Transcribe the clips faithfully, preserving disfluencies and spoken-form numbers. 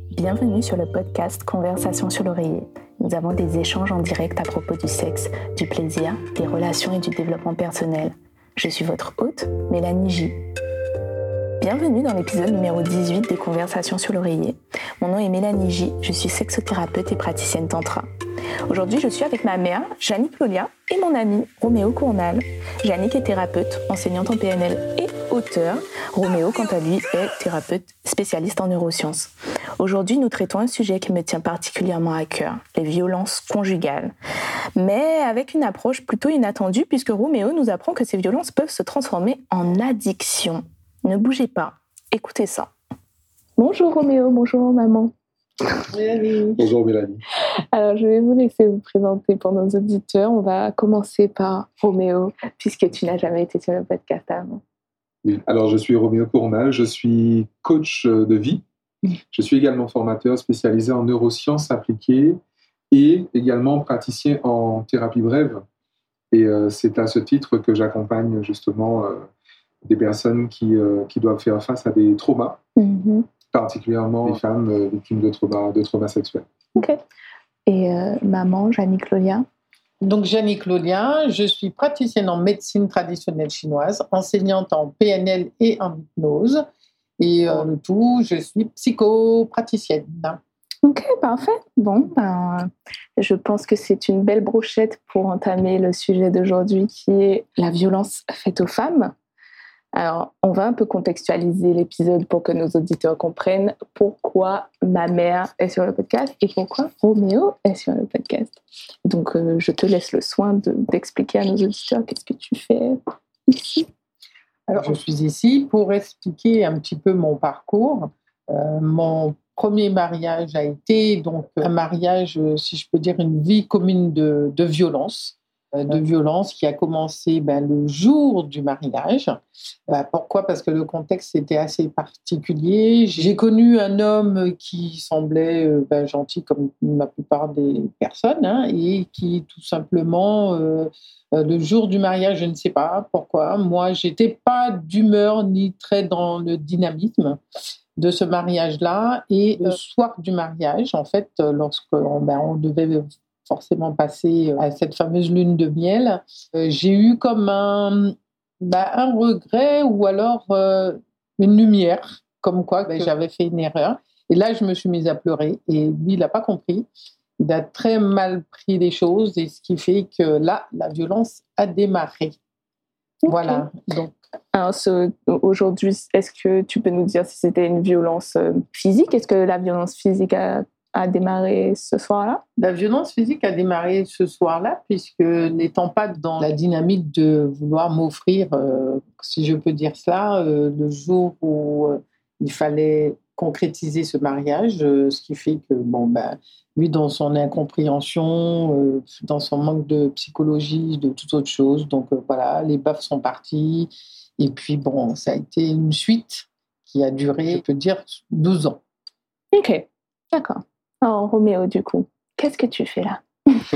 Bienvenue sur le podcast Conversation sur l'oreiller. Nous avons des échanges en direct à propos du sexe, du plaisir, des relations et du développement personnel. Je suis votre hôte, Mélanie J. Bienvenue dans l'épisode numéro dix-huit des Conversations sur l'oreiller. Mon nom est Mélanie J, je suis sexothérapeute et praticienne tantra. Aujourd'hui, je suis avec ma mère, Yannick Lolia, et mon ami, Roméo Cournal. Yannick est thérapeute, enseignante en P N L et auteur. Roméo, quant à lui, est thérapeute spécialiste en neurosciences. Aujourd'hui, nous traitons un sujet qui me tient particulièrement à cœur, les violences conjugales. Mais avec une approche plutôt inattendue, puisque Roméo nous apprend que ces violences peuvent se transformer en addiction. Ne bougez pas, écoutez ça. Bonjour Roméo, bonjour maman. Mélanie. Bonjour Mélanie. Alors, je vais vous laisser vous présenter pour nos auditeurs. On va commencer par Roméo, puisque tu n'as jamais été sur le podcast avant. Oui, alors je suis Roméo Cournal, je suis coach de vie. Je suis également formateur spécialisé en neurosciences appliquées et également praticien en thérapie brève. Et euh, c'est à ce titre que j'accompagne justement euh, des personnes qui, euh, qui doivent faire face à des traumas. Mm-hmm. Particulièrement les femmes euh, victimes de traumas, de traumas sexuels. Ok. Et euh, maman, Yannick Lolia. Donc, Yannick Lolia, je suis praticienne en médecine traditionnelle chinoise, enseignante en P N L et en hypnose. Et euh, le tout, je suis psychopraticienne. Ok, parfait. Bon, ben, je pense que c'est une belle brochette pour entamer le sujet d'aujourd'hui qui est la violence faite aux femmes. Alors, on va un peu contextualiser l'épisode pour que nos auditeurs comprennent pourquoi ma mère est sur le podcast et pourquoi Roméo est sur le podcast. Donc, euh, je te laisse le soin de, d'expliquer à nos auditeurs qu'est-ce que tu fais ici. Alors, je suis ici pour expliquer un petit peu mon parcours. Euh, mon premier mariage a été donc un mariage, si je peux dire, une vie commune de, de violence. de violence qui a commencé ben, le jour du mariage. Ben, pourquoi ? Parce que le contexte était assez particulier. J'ai connu un homme qui semblait ben, gentil comme la plupart des personnes hein, et qui tout simplement, euh, le jour du mariage, je ne sais pas pourquoi, moi, je n'étais pas d'humeur ni très dans le dynamisme de ce mariage-là. Et le soir du mariage, en fait, lorsque ben, on devait forcément passer à cette fameuse lune de miel, euh, j'ai eu comme un, bah, un regret ou alors euh, une lumière, comme quoi bah, j'avais fait une erreur. Et là, je me suis mise à pleurer et lui, il n'a pas compris. Il a très mal pris les choses et ce qui fait que là, la violence a démarré. Okay. Voilà. Donc. Alors, ce, aujourd'hui, est-ce que tu peux nous dire si c'était une violence physique ? Est-ce que la violence physique a a démarré ce soir-là ? La violence physique a démarré ce soir-là, puisque n'étant pas dans la dynamique de vouloir m'offrir, euh, si je peux dire cela, euh, le jour où euh, il fallait concrétiser ce mariage, euh, ce qui fait que, bon, ben, lui, dans son incompréhension, euh, dans son manque de psychologie, de toute autre chose, donc euh, voilà, les baffes sont partis, et puis bon, ça a été une suite qui a duré, je peux dire, douze ans. Ok, d'accord. Alors, Roméo, du coup, qu'est-ce que tu fais là ?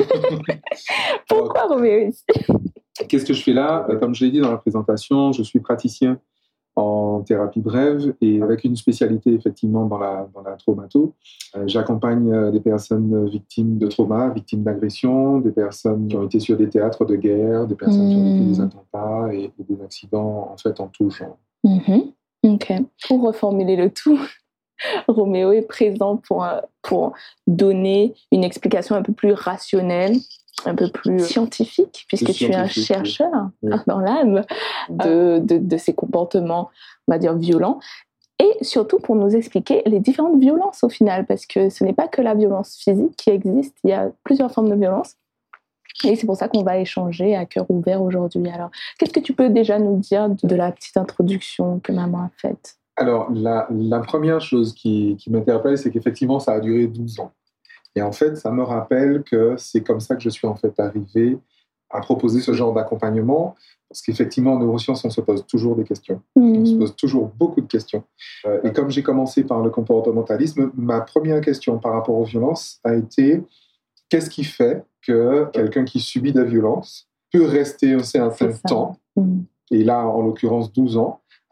Pourquoi Roméo ici ? Qu'est-ce que je fais là ? Comme je l'ai dit dans la présentation, je suis praticien en thérapie brève et avec une spécialité effectivement dans la, dans la traumato. Euh, j'accompagne des personnes victimes de trauma, victimes d'agression, des personnes qui ont été sur des théâtres de guerre, des personnes mmh. qui ont vécu des attentats et, et des accidents en fait en tout genre. Mmh. Ok. Pour reformuler le tout, Roméo est présent pour, pour donner une explication un peu plus rationnelle, un peu plus scientifique, puisque tu es un chercheur oui. dans l'âme de, de, de ces comportements, on va dire, violents, et surtout pour nous expliquer les différentes violences au final, parce que ce n'est pas que la violence physique qui existe, il y a plusieurs formes de violence, et c'est pour ça qu'on va échanger à cœur ouvert aujourd'hui. Alors, qu'est-ce que tu peux déjà nous dire de la petite introduction que maman a faite ? Alors, la, la première chose qui, qui m'interpelle, c'est qu'effectivement, ça a duré douze ans. Et en fait, ça me rappelle que c'est comme ça que je suis en fait arrivé à proposer ce genre d'accompagnement, parce qu'effectivement, en neurosciences, on se pose toujours des questions. Mmh. On se pose toujours beaucoup de questions. Euh, et comme j'ai commencé par le comportementalisme, ma première question par rapport aux violences a été qu'est-ce qui fait que quelqu'un qui subit de la violence peut rester un certain temps, mmh. et là, en l'occurrence, douze ans,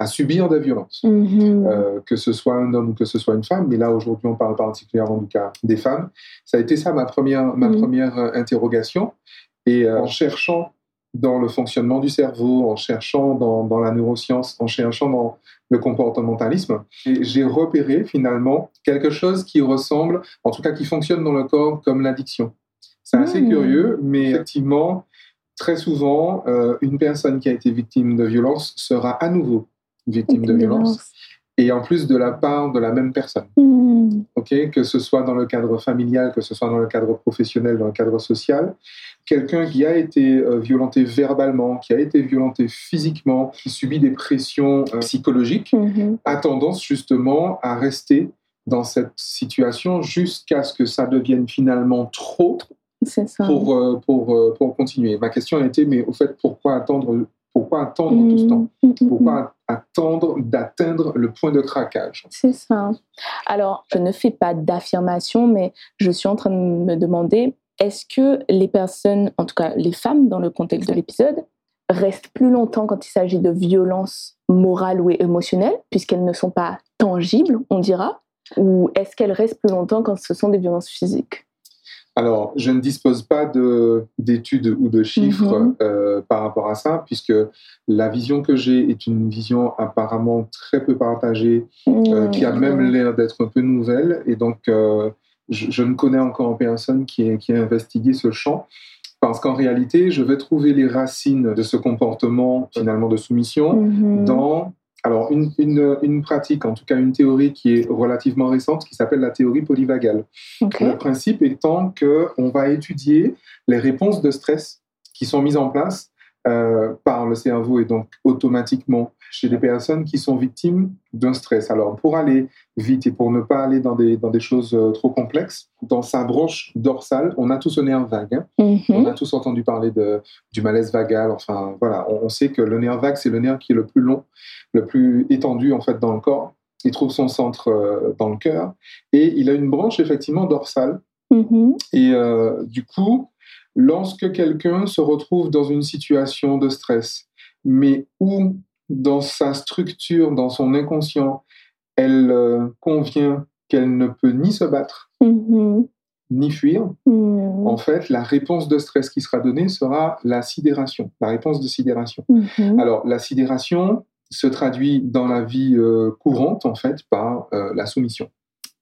à subir des violences, Mhm. euh, que ce soit un homme ou que ce soit une femme. Mais là, aujourd'hui, on parle particulièrement du cas des femmes. Ça a été ça ma première, ma Mhm. première euh, interrogation. Et euh, en cherchant dans le fonctionnement du cerveau, en cherchant dans, dans la neuroscience, en cherchant dans le comportementalisme, et j'ai repéré finalement quelque chose qui ressemble, en tout cas qui fonctionne dans le corps comme l'addiction. C'est assez Mmh. curieux, mais effectivement, très souvent, euh, une personne qui a été victime de violence sera à nouveau victime de violence, et en plus de la part de la même personne. Mmh. Okay, que ce soit dans le cadre familial, que ce soit dans le cadre professionnel, dans le cadre social, quelqu'un qui a été euh, violenté verbalement, qui a été violenté physiquement, qui subit des pressions euh, psychologiques, Mmh. a tendance justement à rester dans cette situation jusqu'à ce que ça devienne finalement trop C'est ça. pour, euh, pour, euh, pour continuer. Ma question a été, mais au fait, pourquoi attendre, pourquoi attendre Mmh. tout ce temps? Mmh. Pourquoi attendre d'atteindre le point de craquage? C'est ça. Alors, je ne fais pas d'affirmation, mais je suis en train de me demander, est-ce que les personnes, en tout cas les femmes dans le contexte de l'épisode, restent plus longtemps quand il s'agit de violences morales ou émotionnelles, puisqu'elles ne sont pas tangibles, on dira, ou est-ce qu'elles restent plus longtemps quand ce sont des violences physiques? Alors, je ne dispose pas de, d'études ou de chiffres Mhm. euh, par rapport à ça, puisque la vision que j'ai est une vision apparemment très peu partagée, euh, Mmh. qui a même l'air d'être un peu nouvelle. Et donc, euh, je, je ne connais encore personne qui ait, qui ait investigué ce champ, parce qu'en réalité, je vais trouver les racines de ce comportement, finalement, de soumission Mhm. dans... Alors, une, une, une pratique, en tout cas une théorie qui est relativement récente, qui s'appelle la théorie polyvagale. Okay. Le principe étant qu'on va étudier les réponses de stress qui sont mises en place euh, par le cerveau et donc automatiquement chez des personnes qui sont victimes d'un stress. Alors, pour aller vite et pour ne pas aller dans des, dans des choses euh, trop complexes, dans sa branche dorsale, on a tous un nerf vague. Hein. Mhm. On a tous entendu parler de, du malaise vagal. Enfin, voilà, on, on sait que le nerf vague, c'est le nerf qui est le plus long, le plus étendu en fait dans le corps. Il trouve son centre euh, dans le cœur et il a une branche effectivement dorsale. Mhm. Et euh, du coup, lorsque quelqu'un se retrouve dans une situation de stress, mais où dans sa structure, dans son inconscient, elle euh, convient qu'elle ne peut ni se battre, Mhm. ni fuir, Mhm. en fait, la réponse de stress qui sera donnée sera la sidération, la réponse de sidération. Mhm. Alors, la sidération se traduit dans la vie euh, courante, en fait, par euh, la soumission. D'accord ?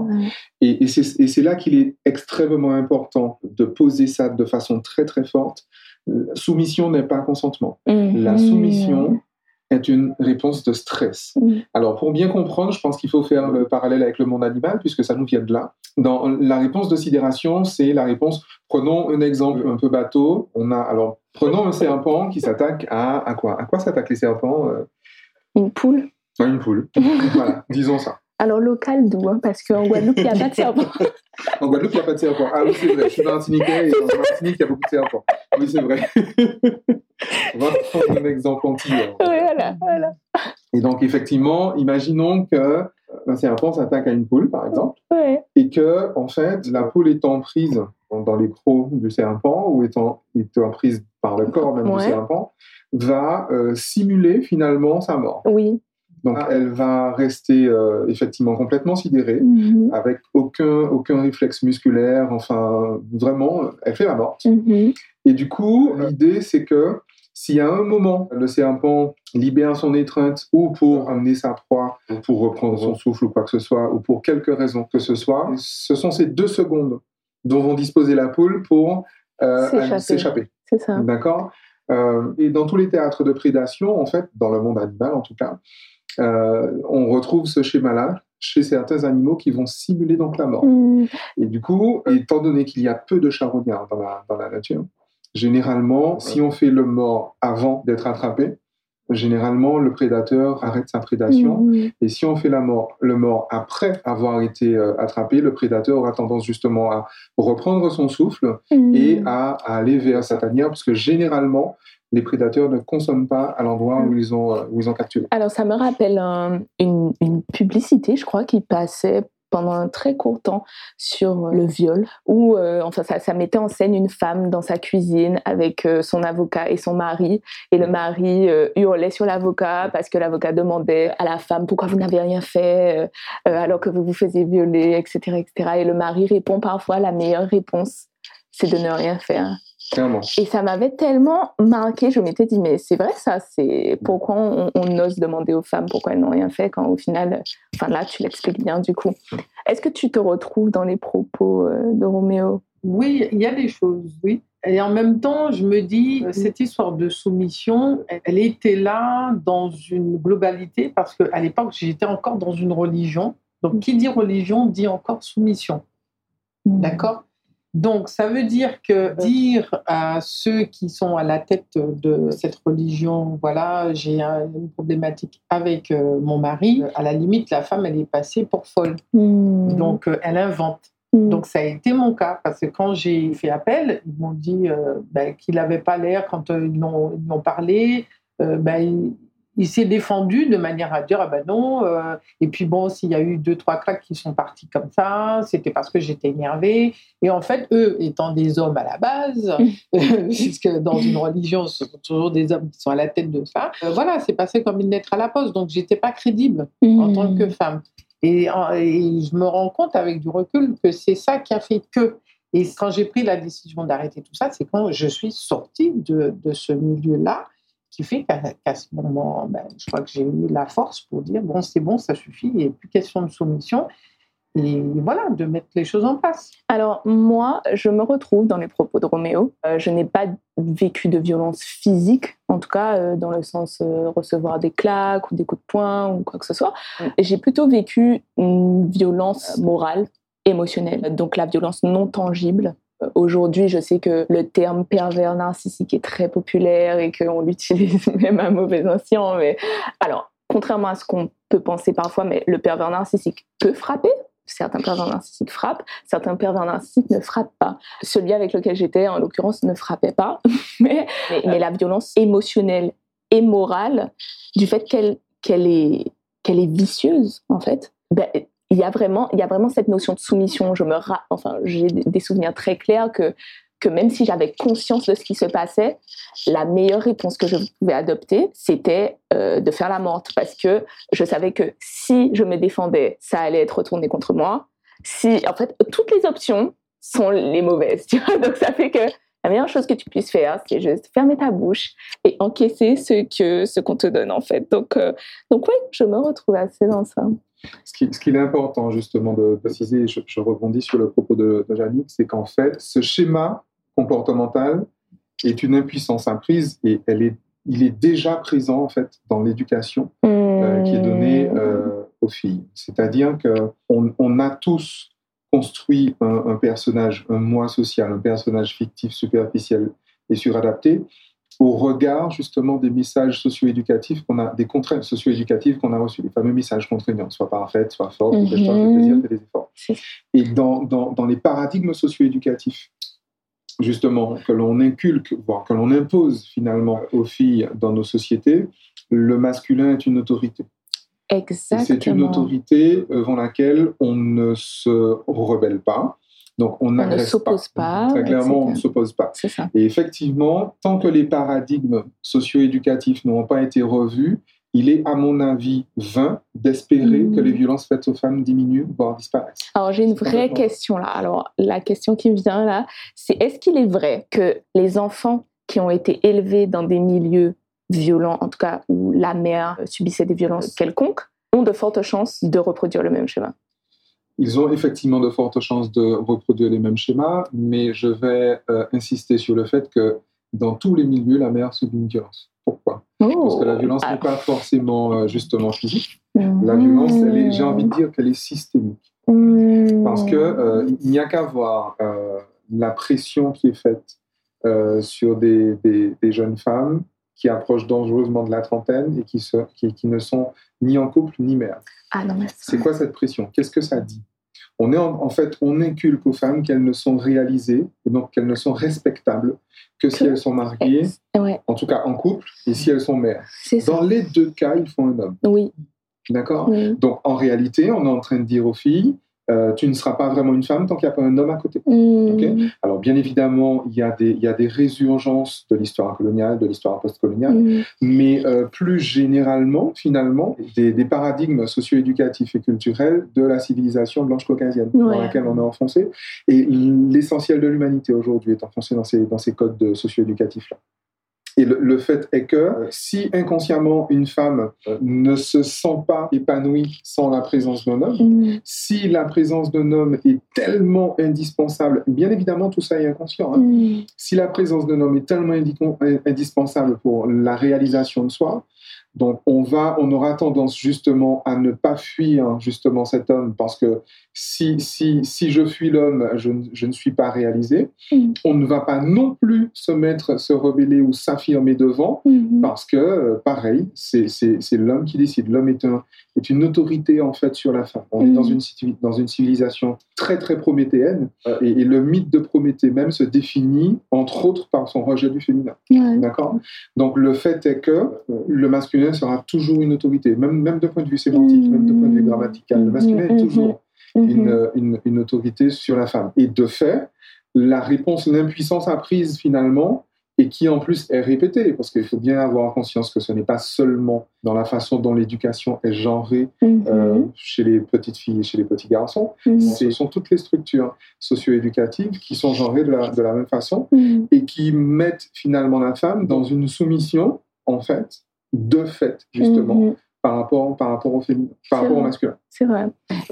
Ouais. Et, et, c'est, et c'est là qu'il est extrêmement important de poser ça de façon très, très forte. Euh, soumission n'est pas consentement. Mhm. La soumission est une réponse de stress. Mhm. Alors, pour bien comprendre, je pense qu'il faut faire le parallèle avec le monde animal, puisque ça nous vient de là. Dans la réponse de sidération, c'est la réponse... Prenons un exemple un peu bateau. On a, alors, prenons un serpent qui s'attaque à... À quoi ? À quoi s'attaquent les serpents ? euh Une poule. À une poule. Voilà, disons ça. Alors, local d'où, hein, parce qu'en Guadeloupe, il n'y a pas de serpent. En Guadeloupe, il n'y a pas de serpent. Ah oui, c'est vrai. Je suis martiniquais et en Martinique, il y a beaucoup de serpents. Oui, c'est vrai. On va prendre un exemple antillais. Oui, voilà, voilà. Et donc, effectivement, imaginons qu'un serpent s'attaque à une poule, par exemple, Ouais. et que, en fait, la poule étant prise dans les crocs du serpent ou étant, étant prise par le corps même Ouais. du serpent, va euh, simuler finalement sa mort. Oui. Donc, elle va rester euh, effectivement complètement sidérée, Mhm. avec aucun, aucun réflexe musculaire, enfin, vraiment, elle fait la morte. Mhm. Et du coup, l'idée, c'est que si à un moment, le serpent libère son étreinte, ou pour amener sa proie, ou pour reprendre son souffle, ou quoi que ce soit, ou pour quelque raison que ce soit, ce sont ces deux secondes dont vont disposer la poule pour euh, S'échapper. s'échapper. C'est ça. D'accord ? Euh, et dans tous les théâtres de prédation, en fait, dans le monde animal en tout cas, Euh, on retrouve ce schéma-là chez certains animaux qui vont simuler donc la mort. Mhm. Et du coup, étant donné qu'il y a peu de charognards dans la, dans la nature, généralement, si on fait le mort avant d'être attrapé, généralement, le prédateur arrête sa prédation. Mhm. Et si on fait la mort, le mort après avoir été euh, attrapé, le prédateur aura tendance justement à reprendre son souffle Mhm. et à, à aller vers sa tanière, parce que généralement, les prédateurs ne consomment pas à l'endroit où ils ont, où ils ont capturé. Alors, ça me rappelle un, une, une publicité, je crois, qui passait pendant un très court temps sur le viol, où euh, enfin, ça, ça mettait en scène une femme dans sa cuisine avec euh, son avocat et son mari, et le mari euh, hurlait sur l'avocat parce que l'avocat demandait à la femme pourquoi vous n'avez rien fait euh, alors que vous vous faisiez violer, et cetera, et cetera. Et le mari répond parfois la meilleure réponse, c'est de ne rien faire. Clairement. Et ça m'avait tellement marqué, je m'étais dit, mais c'est vrai ça, c'est pourquoi on, on ose demander aux femmes pourquoi elles n'ont rien fait quand au final, enfin là tu l'expliques bien du coup. Est-ce que tu te retrouves dans les propos de Roméo ? Oui, il y a des choses, oui. Et en même temps, je me dis, cette histoire de soumission, elle était là dans une globalité parce qu'à l'époque, j'étais encore dans une religion. Donc, qui dit religion dit encore soumission. Mmh. D'accord ? Donc, ça veut dire que dire à ceux qui sont à la tête de cette religion, voilà, j'ai une problématique avec mon mari, à la limite, la femme, elle est passée pour folle. Mmh. Donc, elle invente. Mmh. Donc, ça a été mon cas, parce que quand j'ai fait appel, ils m'ont dit euh, ben, qu'il n'avait pas l'air, quand euh, ils l'ont, ils l'ont parlé, euh, ben, il, il s'est défendu de manière à dire « ah ben non euh, ». Et puis bon, s'il y a eu deux, trois claques qui sont partis comme ça, c'était parce que j'étais énervée. Et en fait, eux, étant des hommes à la base, puisque dans une religion, ce sont toujours des hommes qui sont à la tête de ça, euh, voilà, c'est passé comme une lettre à la poste. Donc, je n'étais pas crédible mmh. en tant que femme. Et, et je me rends compte avec du recul que c'est ça qui a fait que. Et quand j'ai pris la décision d'arrêter tout ça, c'est quand je suis sortie de, de ce milieu-là, qui fait qu'à, qu'à ce moment, ben, je crois que j'ai eu la force pour dire bon, c'est bon, ça suffit, il n'y a plus question de soumission. Et voilà, de mettre les choses en place. Alors moi, je me retrouve dans les propos de Roméo. Euh, je n'ai pas vécu de violence physique, en tout cas euh, dans le sens euh, recevoir des claques ou des coups de poing ou quoi que ce soit. Et j'ai plutôt vécu une violence morale, émotionnelle, donc la violence non tangible. Aujourd'hui, je sais que le terme pervers narcissique est très populaire et qu'on l'utilise même à mauvais escient. Mais alors, contrairement à ce qu'on peut penser parfois, mais le pervers narcissique peut frapper. Certains pervers narcissiques frappent, certains pervers narcissiques ne frappent pas. Celui avec lequel j'étais, en l'occurrence, ne frappait pas. mais, mais, mais la violence émotionnelle et morale, du fait qu'elle, qu'elle, est, qu'elle est vicieuse, en fait, ben, il y a vraiment, il y a vraiment cette notion de soumission. Je me ra- enfin, j'ai des souvenirs très clairs que, que même si j'avais conscience de ce qui se passait, la meilleure réponse que je pouvais adopter, c'était euh, de faire la morte. Parce que je savais que si je me défendais, ça allait être retourné contre moi. Si, en fait, toutes les options sont les mauvaises. Tu vois. Donc ça fait que la meilleure chose que tu puisses faire, c'est juste fermer ta bouche et encaisser ce, que, ce qu'on te donne, en fait. Donc, euh, donc oui, je me retrouve assez dans ça. Ce, qui, ce qu'il est important justement de préciser, je, je rebondis sur le propos de, de Jannick, c'est qu'en fait, ce schéma comportemental est une impuissance apprise et elle est, il est déjà présent en fait dans l'éducation mmh. euh, qui est donnée euh, aux filles. C'est-à-dire qu'on on a tous construit un, un personnage, un moi social, un personnage fictif, superficiel et suradapté au regard justement des messages socio-éducatifs qu'on a, des contraintes socio-éducatives qu'on a reçues, les fameux messages contraignants, soit parfaite, soit forte, mmh. soit de plaisir, fais des efforts. Et dans, dans, dans les paradigmes socio-éducatifs, justement, que l'on inculque, voire que l'on impose finalement aux filles dans nos sociétés, le masculin est une autorité. Exactement. Et c'est une autorité devant laquelle on ne se rebelle pas. Donc, on n'agresse pas. On ne s'oppose pas. Très clairement, on ne s'oppose pas. C'est ça. Et effectivement, tant que les paradigmes socio-éducatifs n'ont pas été revus, il est, à mon avis, vain d'espérer mmh. que les violences faites aux femmes diminuent, voire disparaissent. Alors, j'ai une c'est vraie question là. Alors, la question qui me vient là, c'est est-ce qu'il est vrai que les enfants qui ont été élevés dans des milieux violents, en tout cas où la mère subissait des violences quelconques, ont de fortes chances de reproduire le même schéma ? Ils ont effectivement de fortes chances de reproduire les mêmes schémas, mais je vais euh, insister sur le fait que dans tous les milieux, la mère subit une violence. Pourquoi ? Oh. Parce que la violence ah. n'est pas forcément euh, justement physique. Mmh. La violence, elle est, j'ai envie de dire qu'elle est systémique. Mmh. Parce qu'il euh, n'y a qu'à voir euh, la pression qui est faite euh, sur des, des, des jeunes femmes qui approchent dangereusement de la trentaine et qui, se, qui, qui ne sont ni en couple ni mères. Ah non, mais c'est quoi cette pression ? Qu'est-ce que ça dit ? On est en, en fait, on inculque aux femmes qu'elles ne sont réalisées et donc qu'elles ne sont respectables que si elles sont mariées, ouais. en tout cas en couple, et si elles sont mères. C'est Dans ça. les deux cas, il faut un homme. Oui. D'accord ? Oui. Donc en réalité, on est en train de dire aux filles, euh, tu ne seras pas vraiment une femme tant qu'il n'y a pas un homme à côté. Mmh. Okay? Alors, bien évidemment, il y a des, il y a des résurgences de l'histoire coloniale, de l'histoire post-coloniale, mmh. mais euh, plus généralement, finalement, des, des paradigmes socio-éducatifs et culturels de la civilisation blanche caucasienne ouais. dans laquelle on est enfoncé. Et l'essentiel de l'humanité aujourd'hui est enfoncé dans ces, dans ces codes socio-éducatifs-là. Et le, le fait est que si inconsciemment une femme ne se sent pas épanouie sans la présence d'un homme, mmh. si la présence d'un homme est tellement indispensable, bien évidemment tout ça est inconscient, hein, mmh. si la présence d'un homme est tellement indi- indispensable pour la réalisation de soi, donc on va, on aura tendance justement à ne pas fuir justement cet homme parce que si si si je fuis l'homme, je, je ne suis pas réalisé. Mmh. On ne va pas non plus se mettre, se rebeller ou s'affirmer devant mmh. parce que pareil, c'est c'est c'est l'homme qui décide. L'homme est un est une autorité en fait sur la femme. On mmh. est dans une dans une civilisation très très prométhéenne et, et le mythe de Prométhée même se définit entre autres par son rejet du féminin. Ouais. D'accord. Donc le fait est que le masculin sera toujours une autorité, même, même d'un point de vue sémantique, mmh. même d'un point de vue grammatical. Le masculin mmh. est toujours mmh. une, une, une autorité sur la femme. Et de fait, la réponse, l'impuissance apprise finalement, et qui en plus est répétée, parce qu'il faut bien avoir conscience que ce n'est pas seulement dans la façon dont l'éducation est genrée mmh. euh, chez les petites filles et chez les petits garçons, mmh. ce sont toutes les structures socio-éducatives qui sont genrées de la, de la même façon mmh. et qui mettent finalement la femme dans une soumission, en fait, de fait, justement, mmh. par, rapport, par rapport au féminin, par rapport au masculin. C'est vrai.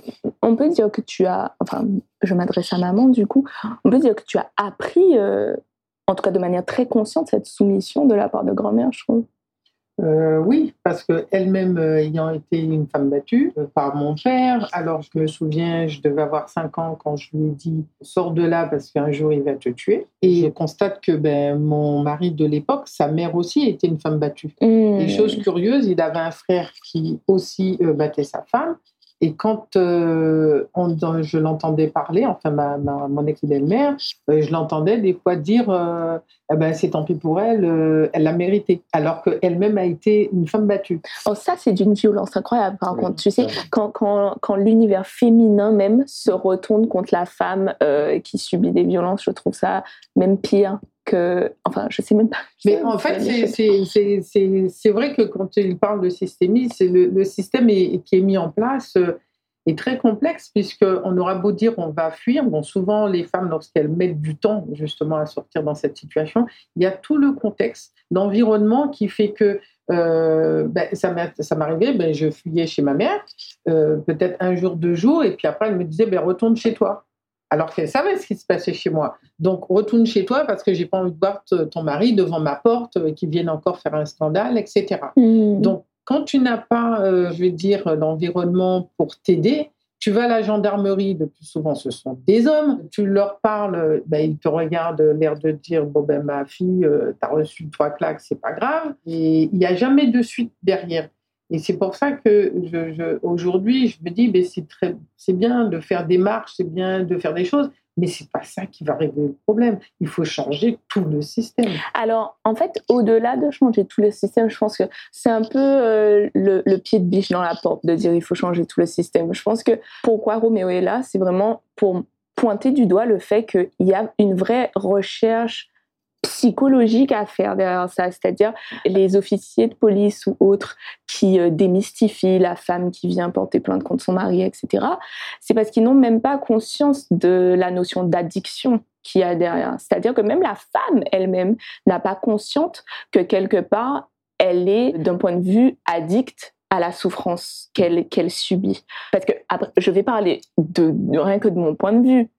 On peut dire que tu as, enfin, je m'adresse à maman, du coup, on peut dire que tu as appris, euh, en tout cas de manière très consciente, cette soumission de la part de grand-mère, je trouve. Euh, oui, parce qu'elle-même euh, ayant été une femme battue euh, par mon père, alors je me souviens, je devais avoir cinq ans quand je lui ai dit « sors de là parce qu'un jour il va te tuer ». Et je constate que ben, mon mari de l'époque, sa mère aussi était une femme battue. Mmh. Et chose curieuse, il avait un frère qui aussi euh, battait sa femme. Et quand euh, on, je l'entendais parler, enfin ma, ma, mon ex-belle-mère, euh, je l'entendais des fois dire euh, eh ben, c'est tant pis pour elle, euh, elle l'a mérité, alors qu'elle-même a été une femme battue. Oh, ça, c'est d'une violence incroyable, par oui, contre. Tu sais, quand, quand, quand l'univers féminin même se retourne contre la femme euh, qui subit des violences, je trouve ça même pire. Que, enfin, je sais même pas. Mais en fait, c'est, c'est, c'est, c'est, c'est vrai que quand il parle de systémie, c'est le, le système est, qui est mis en place euh, est très complexe, puisqu'on aura beau dire on va fuir. Bon, souvent, les femmes, lorsqu'elles mettent du temps justement à sortir dans cette situation, il y a tout le contexte, l'environnement qui fait que euh, ben, ça, ça m'arrivait, ben, je fuyais chez ma mère, euh, peut-être un jour, deux jours, et puis après, elle me disait ben, retourne chez toi. Alors qu'elle savait ce qui se passait chez moi. Donc, retourne chez toi parce que j'ai pas envie de voir ton mari devant ma porte, euh, qu'il vienne encore faire un scandale, et cetera. Mmh. Donc, quand tu n'as pas, euh, je vais dire, l'environnement pour t'aider, tu vas à la gendarmerie, le plus souvent ce sont des hommes, tu leur parles, ben, ils te regardent, l'air de dire, bon ben ma fille, euh, t'as reçu trois claques, c'est pas grave. Et il n'y a jamais de suite derrière. Et c'est pour ça que je, je, aujourd'hui, je me dis, ben c'est, très, c'est bien de faire des marches, c'est bien de faire des choses, mais ce n'est pas ça qui va régler le problème. Il faut changer tout le système. Alors, en fait, au-delà de changer tout le système, je pense que c'est un peu euh, le, le pied de biche dans la porte de dire il faut changer tout le système. Je pense que pourquoi Roméo est là, c'est vraiment pour pointer du doigt le fait qu'il y a une vraie recherche psychologique à faire derrière ça, c'est-à-dire les officiers de police ou autres qui euh, démystifient la femme qui vient porter plainte contre son mari, et cetera. C'est parce qu'ils n'ont même pas conscience de la notion d'addiction qu'il y a derrière. C'est-à-dire que même la femme elle-même n'a pas conscience que quelque part, elle est, d'un point de vue, addicte à la souffrance qu'elle, qu'elle subit. Parce que après, je vais parler de, de rien que de mon point de vue.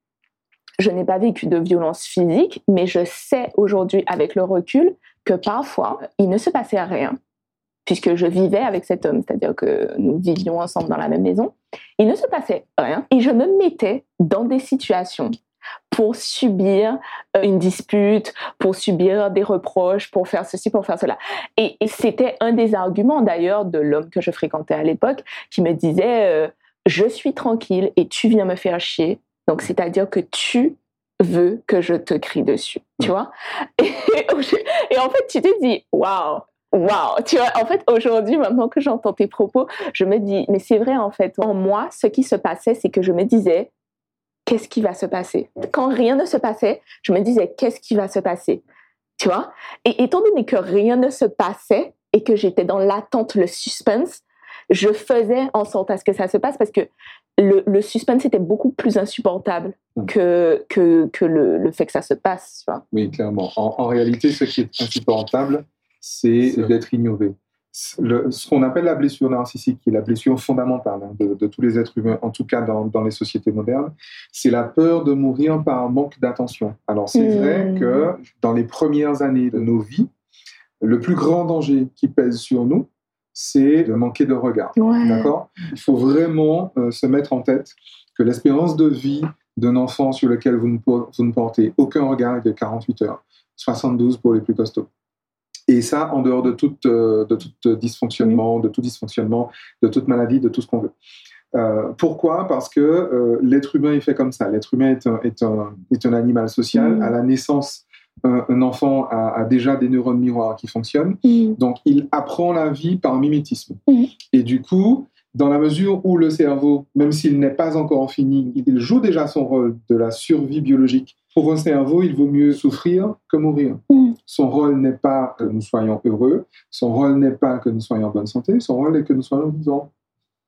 Je n'ai pas vécu de violence physique, mais je sais aujourd'hui, avec le recul, que parfois, il ne se passait rien, puisque je vivais avec cet homme, c'est-à-dire que nous vivions ensemble dans la même maison. Il ne se passait rien, et je me mettais dans des situations pour subir une dispute, pour subir des reproches, pour faire ceci, pour faire cela. Et, et c'était un des arguments, d'ailleurs, de l'homme que je fréquentais à l'époque, qui me disait euh, « Je suis tranquille et tu viens me faire chier ». Donc, c'est-à-dire que tu veux que je te crie dessus, tu vois. Et, et en fait, tu te dis, waouh, Waouh, tu vois, en fait, aujourd'hui, maintenant que j'entends tes propos, je me dis, mais c'est vrai, en fait, en moi, ce qui se passait, c'est que je me disais, qu'est-ce qui va se passer? Quand rien ne se passait, je me disais, qu'est-ce qui va se passer? Tu vois? Et étant donné que rien ne se passait et que j'étais dans l'attente, le suspense, je faisais en sorte à ce que ça se passe parce que le, le suspense était beaucoup plus insupportable que, que, que le, le fait que ça se passe. Tu vois? Oui, clairement. En, en réalité, ce qui est insupportable, c'est d'être ignoré. Le, ce qu'on appelle la blessure narcissique, qui est la blessure fondamentale hein, de, de tous les êtres humains, en tout cas dans, dans les sociétés modernes, c'est la peur de mourir par manque d'attention. Alors c'est mmh. vrai que dans les premières années de nos vies, le plus grand danger qui pèse sur nous, c'est de manquer de regard. Ouais. D'accord ? Il faut vraiment euh, se mettre en tête que l'espérance de vie d'un enfant sur lequel vous ne, vous ne portez aucun regard est de quarante-huit heures, soixante-douze pour les plus costauds. Et ça, en dehors de tout, euh, de tout dysfonctionnement, de tout dysfonctionnement, de toute maladie, de tout ce qu'on veut. Euh, pourquoi ? Parce que euh, l'être humain est fait comme ça. L'être humain est un, est un, est un animal social. Mmh. À la naissance, un, un enfant a, a déjà des neurones miroirs qui fonctionnent. Mmh. Donc, il apprend la vie par mimétisme. Mmh. Et du coup, dans la mesure où le cerveau, même s'il n'est pas encore fini, il joue déjà son rôle de la survie biologique. Pour un cerveau, il vaut mieux souffrir que mourir. Mmh. Son rôle n'est pas que nous soyons heureux, son rôle n'est pas que nous soyons en bonne santé, son rôle est que nous soyons vivants. D'accord ?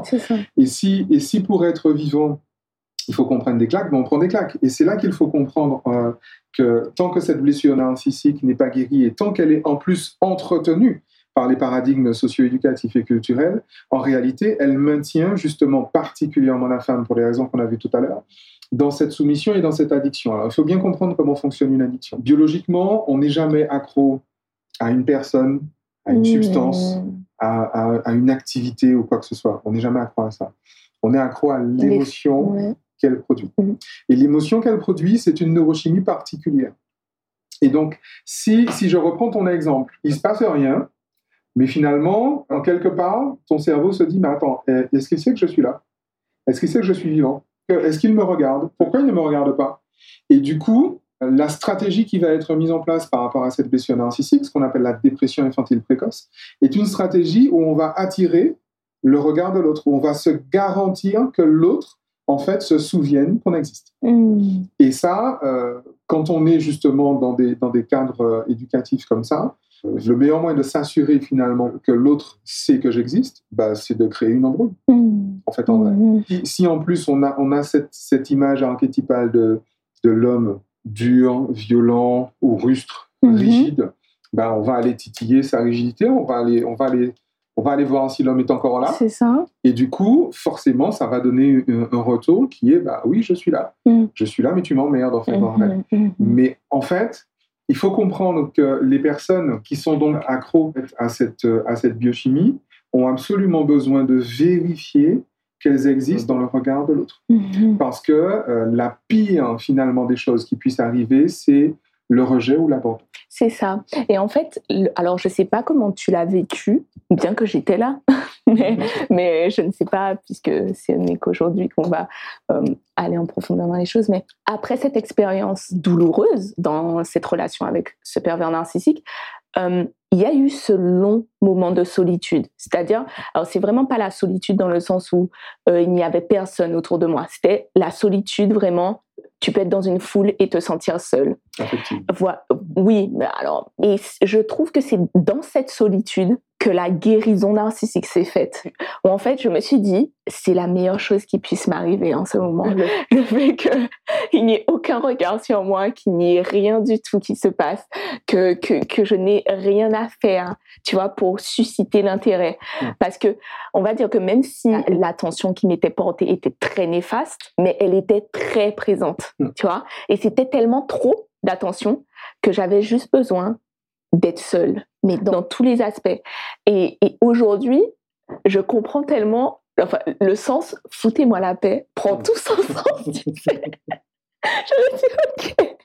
C'est ça. Et si, et si pour être vivant, il faut qu'on prenne des claques, ben on prend des claques. Et c'est là qu'il faut comprendre euh, que tant que cette blessure narcissique n'est pas guérie et tant qu'elle est en plus entretenue par les paradigmes socio-éducatifs et culturels, en réalité, elle maintient justement particulièrement la femme, pour les raisons qu'on a vues tout à l'heure, dans cette soumission et dans cette addiction. Alors, il faut bien comprendre comment fonctionne une addiction. Biologiquement, on n'est jamais accro à une personne, à une mmh. substance, à, à, à une activité ou quoi que ce soit. On n'est jamais accro à ça. On est accro à l'émotion Les... ouais. qu'elle produit. Mmh. Et l'émotion qu'elle produit, c'est une neurochimie particulière. Et donc, si, si je reprends ton exemple, il ne se passe rien, mais finalement, en quelque part, ton cerveau se dit, mais attends, est-ce qu'il sait que je suis là ? Est-ce qu'il sait que je suis vivant ? Est-ce qu'il me regarde ? Pourquoi il ne me regarde pas ? Et du coup, la stratégie qui va être mise en place par rapport à cette blessure narcissique, ce qu'on appelle la dépression infantile précoce, est une stratégie où on va attirer le regard de l'autre, où on va se garantir que l'autre, en fait, se souvienne qu'on existe. Mmh. Et ça, euh, quand on est justement dans des, dans des cadres euh, éducatifs comme ça, euh, le meilleur moyen de s'assurer finalement que l'autre sait que j'existe, bah, c'est de créer une embrouille. Mmh. En fait, en vrai. Mmh. Si, si en plus on a, on a cette, cette image archétypale de, de l'homme dur, violent ou rustre, mmh. rigide, bah, on va aller titiller sa rigidité, on va aller, on va aller, on va aller voir si l'homme est encore là. C'est ça. Et du coup, forcément, ça va donner un, un retour qui est, bah oui, je suis là. Mmh. Je suis là, mais tu m'emmerdes, en fait, mmh. en vrai. Mmh. Mais en fait, il faut comprendre que les personnes qui sont donc accros à cette, à cette biochimie ont absolument besoin de vérifier qu'elles existent dans le regard de l'autre. Mmh. Parce que euh, la pire, finalement, des choses qui puissent arriver, c'est le rejet ou l'abandon. C'est ça. Et en fait, le, alors je ne sais pas comment tu l'as vécu, bien que j'étais là, mais, mais je ne sais pas, puisque ce n'est qu'aujourd'hui qu'on va euh, aller en profondeur dans les choses. Mais après cette expérience douloureuse dans cette relation avec ce pervers narcissique, euh, il y a eu ce long moment de solitude. C'est-à-dire, alors c'est vraiment pas la solitude dans le sens où euh, il n'y avait personne autour de moi. C'était la solitude vraiment. Tu peux être dans une foule et te sentir seul. Voilà. Oui, mais alors, et je trouve que c'est dans cette solitude que la guérison narcissique s'est faite. Où en fait, je me suis dit, c'est la meilleure chose qui puisse m'arriver en ce moment. Le, le fait qu'il n'y ait aucun regard sur moi, qu'il n'y ait rien du tout qui se passe, que, que, que je n'ai rien à faire, tu vois, pour susciter l'intérêt. Mmh. Parce que, on va dire que même si l'attention qui m'était portée était très néfaste, mais elle était très présente, mmh. tu vois. Et c'était tellement trop d'attention que j'avais juste besoin d'être seule, mais dans tous les aspects. Et, et aujourd'hui, je comprends tellement, enfin, le sens « foutez-moi la paix » prend tout son sens, tu sais. Je me dis « ok,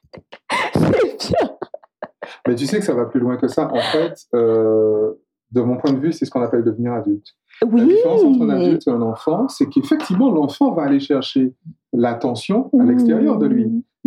c'est bien ». Mais tu sais que ça va plus loin que ça. En fait, euh, de mon point de vue, c'est ce qu'on appelle devenir adulte. Oui. La différence entre un adulte et un enfant, c'est qu'effectivement, l'enfant va aller chercher l'attention à l'extérieur de lui.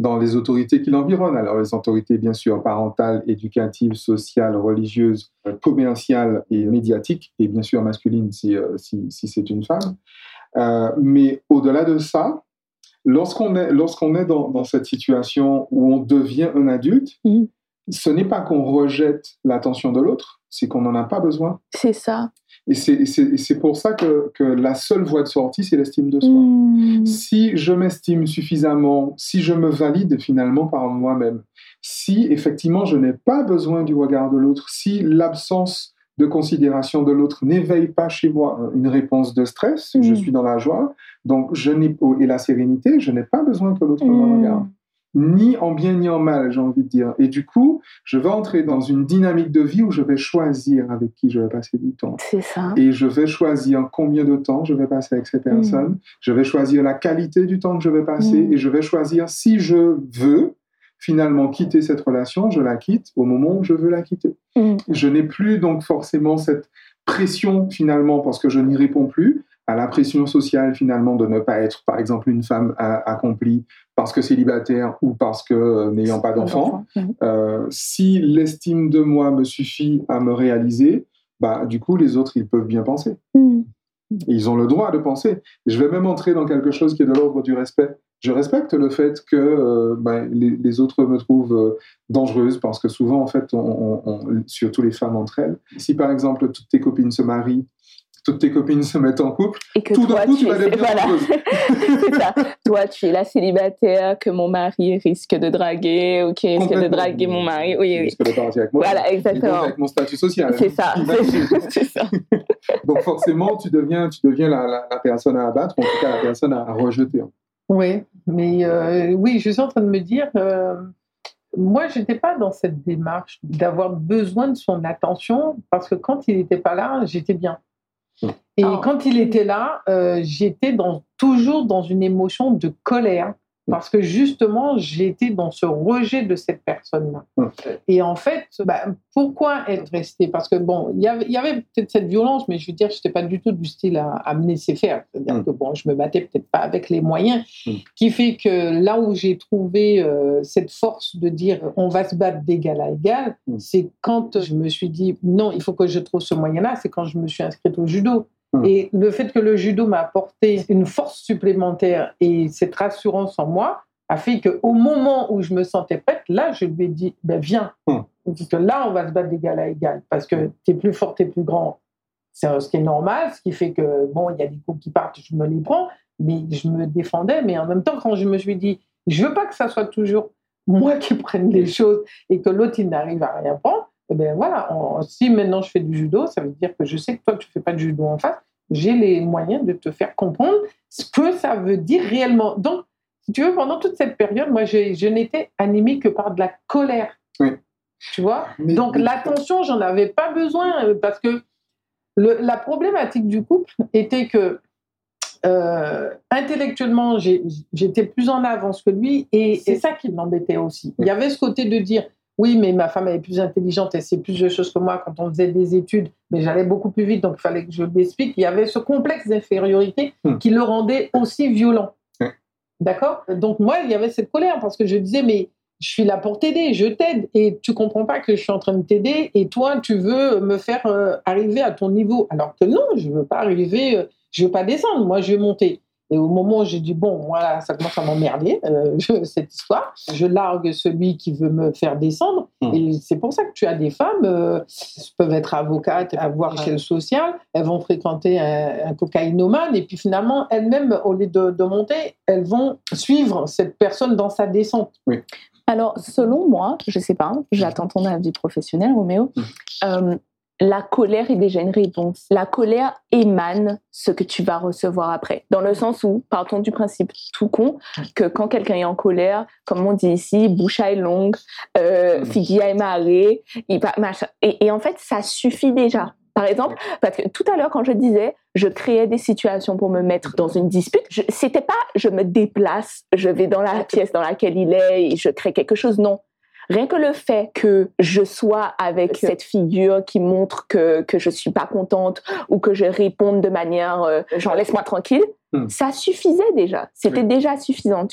dans les autorités qui l'environnent. Alors les autorités, bien sûr, parentales, éducatives, sociales, religieuses, euh, commerciales et médiatiques, et bien sûr masculines si, euh, si, si c'est une femme. Euh, mais au-delà de ça, lorsqu'on est, lorsqu'on est dans, dans cette situation où on devient un adulte, mmh. ce n'est pas qu'on rejette l'attention de l'autre, c'est qu'on n'en a pas besoin. C'est ça. Et c'est, et c'est, et c'est pour ça que, que la seule voie de sortie, c'est l'estime de soi. Mmh. Si je m'estime suffisamment, si je me valide finalement par moi-même, si effectivement je n'ai pas besoin du regard de l'autre, si l'absence de considération de l'autre n'éveille pas chez moi une réponse de stress, mmh. je suis dans la joie, donc je n'ai, et la sérénité, je n'ai pas besoin que l'autre mmh. me regarde. Ni en bien ni en mal, j'ai envie de dire. Et du coup, je vais entrer dans une dynamique de vie où je vais choisir avec qui je vais passer du temps. C'est ça. Et je vais choisir combien de temps je vais passer avec ces personnes. Mmh. Je vais choisir la qualité du temps que je vais passer. Mmh. Et je vais choisir si je veux finalement quitter cette relation, je la quitte au moment où je veux la quitter. Mmh. Je n'ai plus donc forcément cette pression finalement parce que je n'y réponds plus à la pression sociale finalement de ne pas être par exemple une femme accomplie parce que célibataire ou parce que euh, n'ayant pas d'enfant. Mmh. Euh, si l'estime de moi me suffit à me réaliser, bah, du coup les autres ils peuvent bien penser. Mmh. Et ils ont le droit de penser. Je vais même entrer dans quelque chose qui est de l'ordre du respect. Je respecte le fait que euh, ben, les, les autres me trouvent euh, dangereuse parce que souvent, en fait, on, on, on, surtout les femmes entre elles, si par exemple toutes tes copines se marient, toutes tes copines se mettent en couple, et que tout toi, d'un coup, tu, tu vas devenir voilà. dangereuse. C'est ça. Toi, tu es la célibataire que mon mari risque de draguer ou qui risque de draguer mon mari. Oui, oui. Risque de partir avec moi. Voilà, exactement. Avec mon statut social. C'est ça. C'est, c'est ça. Donc forcément, tu deviens, tu deviens la, la, la personne à abattre, ou en tout cas la personne à, à rejeter. Oui, mais euh, oui, je suis en train de me dire, euh, moi, je n'étais pas dans cette démarche d'avoir besoin de son attention, parce que quand il n'était pas là, j'étais bien. Et oh. quand il était là, euh, j'étais dans, toujours dans une émotion de colère, parce que justement, j'étais dans ce rejet de cette personne-là. Okay. Et en fait, bah, pourquoi être restée ? Parce que bon, y avait, y avait peut-être cette violence, mais je veux dire, je n'étais pas du tout du style à, à me laisser faire. C'est-à-dire mm. que bon, je me battais peut-être pas avec les moyens, mm. qui fait que là où j'ai trouvé euh, cette force de dire on va se battre d'égal à égal, mm. c'est quand je me suis dit non, il faut que je trouve ce moyen-là, c'est quand je me suis inscrite au judo. Et le fait que le judo m'a apporté une force supplémentaire et cette rassurance en moi a fait qu'au moment où je me sentais prête, là, je lui ai dit, ben viens. Hum. Parce que là, on va se battre d'égal à égal. Parce que tu es plus fort, tu es plus grand. C'est ce qui est normal, ce qui fait que, bon, il y a des coups qui partent, je me les prends, mais je me défendais. Mais en même temps, quand je me suis dit, je veux pas que ça soit toujours moi qui prenne les choses et que l'autre, il n'arrive à rien prendre, eh bien voilà, on, si maintenant je fais du judo, ça veut dire que je sais que toi, tu ne fais pas de judo en face, j'ai les moyens de te faire comprendre ce que ça veut dire réellement. Donc, si tu veux, pendant toute cette période, moi, je, je n'étais animée que par de la colère. Oui. Tu vois ? Mais, Donc, mais... l'attention, j'en avais pas besoin parce que le, la problématique du couple était que euh, intellectuellement, j'ai, j'étais plus en avance que lui et c'est ça qui m'embêtait aussi. Il y avait ce côté de dire oui, mais ma femme elle est plus intelligente, elle sait plus de choses que moi quand on faisait des études, mais j'allais beaucoup plus vite, donc il fallait que je l'explique. Il y avait ce complexe d'infériorité mmh. qui le rendait aussi violent. Mmh. D'accord ? Donc moi, il y avait cette colère parce que je disais, mais je suis là pour t'aider, je t'aide, et tu comprends pas que je suis en train de t'aider, et toi, tu veux me faire euh, arriver à ton niveau. Alors que non, je veux pas arriver, euh, je veux pas descendre, moi je veux monter. Et au moment où j'ai dit, bon, voilà, ça commence à m'emmerder, euh, je, cette histoire. Je largue celui qui veut me faire descendre. Mmh. Et c'est pour ça que tu as des femmes, euh, elles peuvent être avocates, avoir une échelle sociale, elles vont fréquenter un, un cocaïnomane, et puis finalement, elles-mêmes, au lieu de, de monter, elles vont suivre cette personne dans sa descente. Oui. Alors, selon moi, je ne sais pas, j'attends ton avis professionnel, Roméo, mmh. euh, la colère est déjà une réponse. La colère émane ce que tu vas recevoir après. Dans le sens où, partons du principe tout con, que quand quelqu'un est en colère, comme on dit ici, boucha est longue, euh, figia est marée, et, et, et en fait, ça suffit déjà. Par exemple, parce que tout à l'heure, quand je disais, je créais des situations pour me mettre dans une dispute, je, c'était pas je me déplace, je vais dans la pièce dans laquelle il est et je crée quelque chose, non. Rien que le fait que je sois avec cette figure qui montre que, que je suis pas contente ou que je réponde de manière euh, genre laisse-moi tranquille, mmh. ça suffisait déjà. C'était mmh. déjà suffisant, tu vois.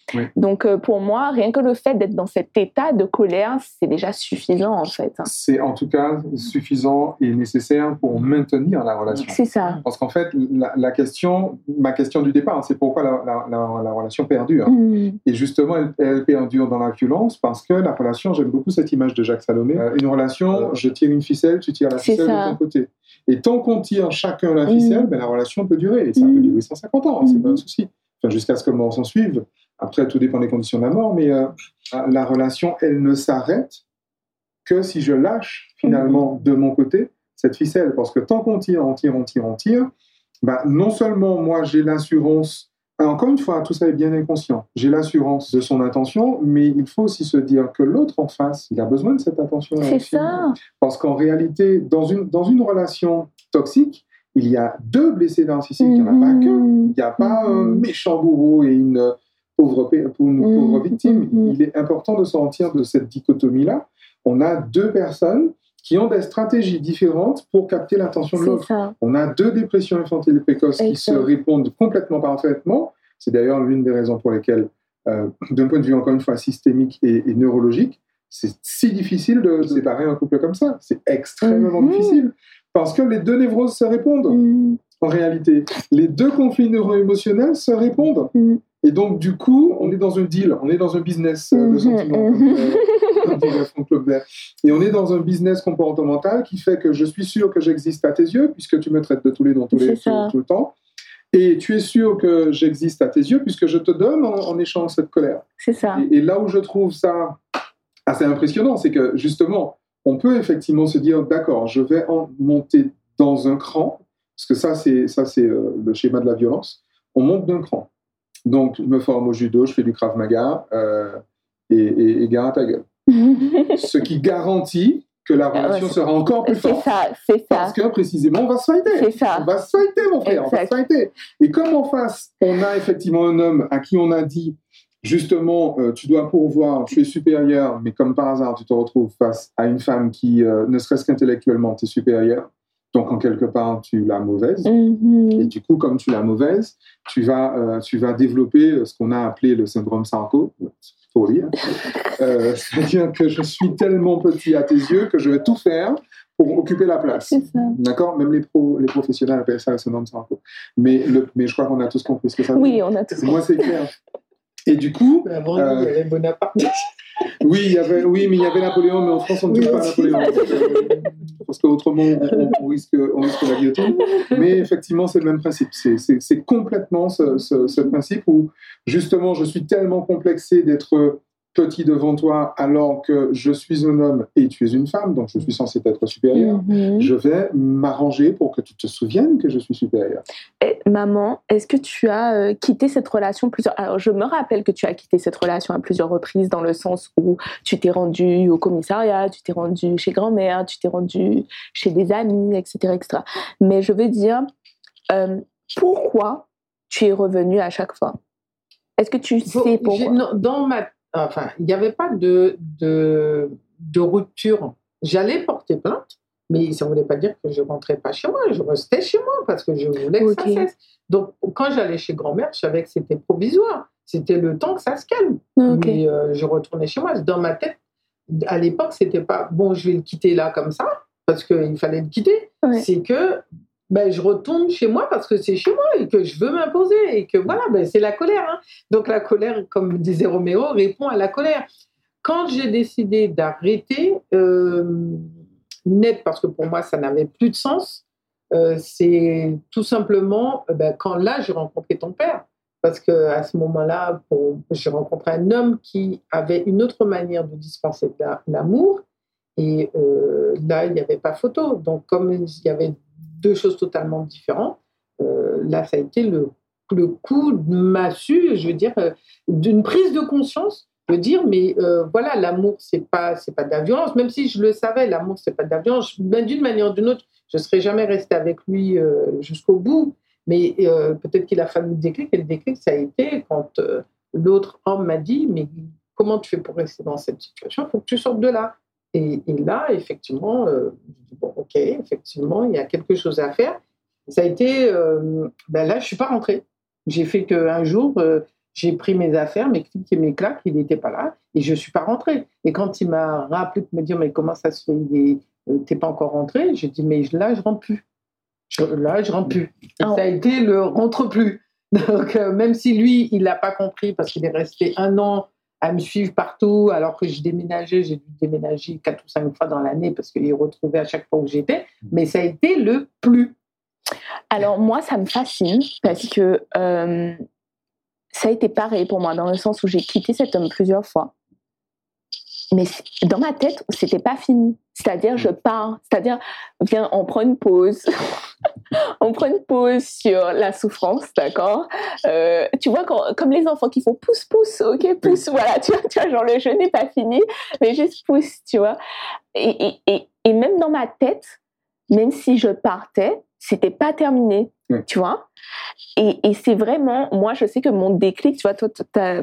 Oui. Donc, euh, pour moi, rien que le fait d'être dans cet état de colère, c'est déjà suffisant, en fait. C'est en tout cas suffisant et nécessaire pour maintenir la relation. C'est ça. Parce qu'en fait, la, la question, ma question du départ, hein, c'est pourquoi la, la, la, la relation perdure. Mmh. Et justement, elle, elle perdure dans la violence parce que la relation, j'aime beaucoup cette image de Jacques Salomé, euh, une relation, je tire une ficelle, tu tires la ficelle de ton côté. Et tant qu'on tire chacun la ficelle, mmh. ben, la relation peut durer. Et ça mmh. peut durer cent cinquante ans, hein, c'est mmh. pas un souci. Enfin, jusqu'à ce que la mort s'en suive. Après, tout dépend des conditions de la mort, mais euh, la relation, elle ne s'arrête que si je lâche, finalement, de mon côté, cette ficelle. Parce que tant qu'on tire, on tire, on tire, on tire, bah, non seulement moi, j'ai l'assurance, encore une fois, tout ça est bien inconscient, j'ai l'assurance de son intention, mais il faut aussi se dire que l'autre en face, il a besoin de cette attention. C'est ça. Parce qu'en réalité, dans une, dans une relation toxique, il y a deux blessés narcissiques, il n'y en a pas qu'un. Il n'y a pas un méchant bourreau et une pauvre, une pauvre victime. Il est important de sortir de cette dichotomie-là. On a deux personnes qui ont des stratégies différentes pour capter l'attention de l'autre. Ça. On a deux dépressions infantiles précoces qui se répondent complètement parfaitement. C'est d'ailleurs l'une des raisons pour lesquelles, euh, d'un point de vue encore une fois systémique et, et neurologique, c'est si difficile de séparer un couple comme ça. C'est extrêmement mm-hmm. difficile. Parce que les deux névroses se répondent, mmh. en réalité. Les deux conflits neuro-émotionnels se répondent. Mmh. Et donc, du coup, on est dans un deal, on est dans un business mmh. de sentiments, mmh. comme dirait Franck Lobert. Et on est dans un business comportemental qui fait que je suis sûr que j'existe à tes yeux, puisque tu me traites de tous les noms tous les, tout, tout le temps. Et tu es sûr que j'existe à tes yeux, puisque je te donne en, en échange cette colère. C'est ça. Et, et là où je trouve ça assez impressionnant, c'est que, justement, on peut effectivement se dire, d'accord, je vais en monter dans un cran, parce que ça, c'est, ça, c'est euh, le schéma de la violence. On monte d'un cran. Donc, je me forme au judo, je fais du Krav Maga, euh, et, et, et gare à ta gueule. Ce qui garantit que la relation ouais, sera encore plus forte. C'est ça, c'est ça. Parce que, précisément, on va se fighter. C'est ça. On va se fighter, mon frère, exact. On va se fighter. Et comme en face, on a effectivement un homme à qui on a dit, justement, euh, tu dois pourvoir, tu es supérieur, mais comme par hasard, tu te retrouves face à une femme qui, euh, ne serait-ce qu'intellectuellement, t'es supérieure. Donc, en quelque part, tu l'as mauvaise. Mm-hmm. Et du coup, comme tu l'as mauvaise, tu vas, euh, tu vas développer ce qu'on a appelé le syndrome Sarko, pour lire. euh, c'est-à-dire que je suis tellement petit à tes yeux que je vais tout faire pour occuper la place. C'est ça. D'accord ? Même les, pro, les professionnels appellent ça le syndrome Sarko. Mais, le, mais je crois qu'on a tous compris ce que ça veut oui, dire. Oui, on a tous compris. Moi, c'est clair. Et du coup... Avant, euh, il y avait Bonaparte. Oui, il y avait, oui, mais il y avait Napoléon, mais en France, on ne dit oui, pas Napoléon. Parce qu'autrement, on, on, risque, on risque la guillotine. Mais effectivement, c'est le même principe. C'est, c'est, c'est complètement ce, ce, ce principe où, justement, je suis tellement complexé d'être petit devant toi alors que je suis un homme et tu es une femme, donc je suis censé être supérieur. Mm-hmm. Je vais m'arranger pour que tu te souviennes que je suis supérieur. Et, maman, est-ce que tu as euh, quitté cette relation plusieurs... Alors, je me rappelle que tu as quitté cette relation à plusieurs reprises dans le sens où tu t'es rendu au commissariat, tu t'es rendu chez grand-mère, tu t'es rendu chez des amis, et cetera, et cetera. Mais je veux dire, euh, pourquoi tu es revenu à chaque fois ? Est-ce que tu sais bon, pourquoi ? non, dans ma Enfin, il n'y avait pas de, de, de rupture. J'allais porter plainte, mais ça ne voulait pas dire que je ne rentrais pas chez moi. Je restais chez moi parce que je voulais que okay. ça cesse. Donc, quand j'allais chez grand-mère, je savais que c'était provisoire. C'était le temps que ça se calme. Okay. Mais euh, je retournais chez moi. Dans ma tête, à l'époque, ce n'était pas « bon, je vais le quitter là comme ça » parce qu'il fallait le quitter. Ouais. C'est que ben, je retourne chez moi parce que c'est chez moi et que je veux m'imposer et que voilà, ben, c'est la colère. Hein. Donc la colère, comme disait Roméo, répond à la colère. Quand j'ai décidé d'arrêter, euh, net, parce que pour moi, ça n'avait plus de sens, euh, c'est tout simplement ben, quand là, j'ai rencontré ton père. Parce qu'à ce moment-là, pour, j'ai rencontré un homme qui avait une autre manière de dispenser de la, l'amour. Et euh, là, il n'y avait pas photo. Donc, comme il y avait deux choses totalement différentes. Euh, là, ça a été le, le coup de massue, je veux dire, euh, d'une prise de conscience, de dire, mais euh, voilà, l'amour, c'est pas, c'est pas de la violence, même si je le savais, l'amour, c'est pas de la violence. Ben, d'une manière ou d'une autre, je serais jamais restée avec lui euh, jusqu'au bout, mais euh, peut-être qu'il a fallu le déclic, et le déclic, ça a été quand euh, l'autre homme m'a dit, mais comment tu fais pour rester dans cette situation ? Il faut que tu sortes de là. Et, et là, effectivement, euh, je dis, bon, ok, effectivement, il y a quelque chose à faire. Ça a été, euh, ben là, je ne suis pas rentrée. J'ai fait qu'un jour, euh, j'ai pris mes affaires, mes clics et mes claques, il n'était pas là, et je ne suis pas rentrée. Et quand il m'a rappelé pour me dire, mais comment ça se fait, tu n'es pas encore rentrée, j'ai dit, mais là, je ne rentre plus. Je, là, je ne rentre plus. Et oh. Ça a été le rentre plus. Donc, euh, même si lui, il n'a pas compris, parce qu'il est resté un an à me suivre partout, alors que je déménageais, j'ai dû déménager quatre ou cinq fois dans l'année, parce qu'il retrouvait à chaque fois où j'étais, mais ça a été le plus. Alors, moi, ça me fascine, parce que... Euh... ça a été pareil pour moi, dans le sens où j'ai quitté cet homme plusieurs fois. Mais dans ma tête, c'était pas fini. C'est-à-dire, je pars. C'est-à-dire, viens, on prend une pause. on prend une pause sur la souffrance, d'accord euh, Tu vois, quand, comme les enfants qui font pouce, pouce, ok, pouce, voilà. Tu vois, tu vois, genre, le jeu n'est pas fini, mais juste pouce, tu vois. Et, et, et, et même dans ma tête, même si je partais, c'était pas terminé, oui. Tu vois. Et, et c'est vraiment, moi, je sais que mon déclic, tu vois, toi,